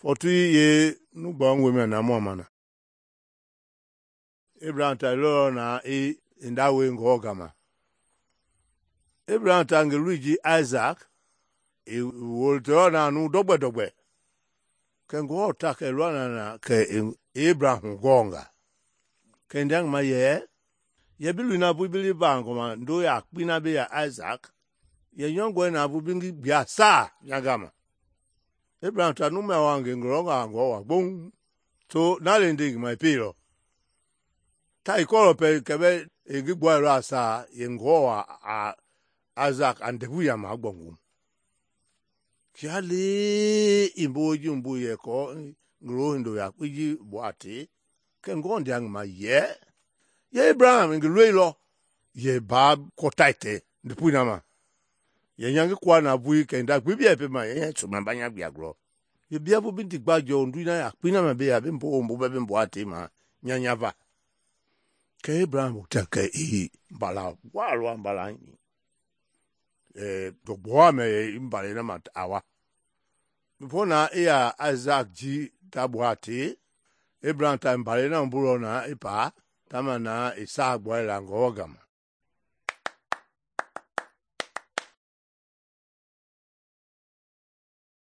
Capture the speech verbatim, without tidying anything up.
forty ye no bang women na mo mana. Abraham ta lo na e in that way ngo gama. Abraham ta ngeluji Isaac e wolto na nu dogbe dogbe. Ke ngo ta ke lo na na ke Abraham gonga. Ke ndang ma ye ye bilu na bu bili bango ma ndo ya kpina be ya Isaac ye nyongo na bu bingi bia sa nyagama. Abraham ta nu me wange ngronga ngo wa gbon. So na le nding my pilo. Ta ikolo pe kebe egi gwa ra sa ye ngo wa a Isaac and the buya ma gbongu. Kiale imboji mbu ye ko ngro ndo ya kwiji boate ke ngo ndiang ma ye ye Abraham nglo lo ye ba ko taite ndipu na ma ye nyangi kwa na bui ke nda gbibi epe ma ye so ma banya bia gro ye bia bu binti gbajo ndu na ya kwina ma be ya be mbo mbo be mbo ate ma nyanya va ke Abraham ta ke i bala wa lo bala ni eh do boa me mbale na mat awa mpona ya Isaac ji tabuati Abraham ta mbale na mburo na ipa tama na Isaac boy la ngogama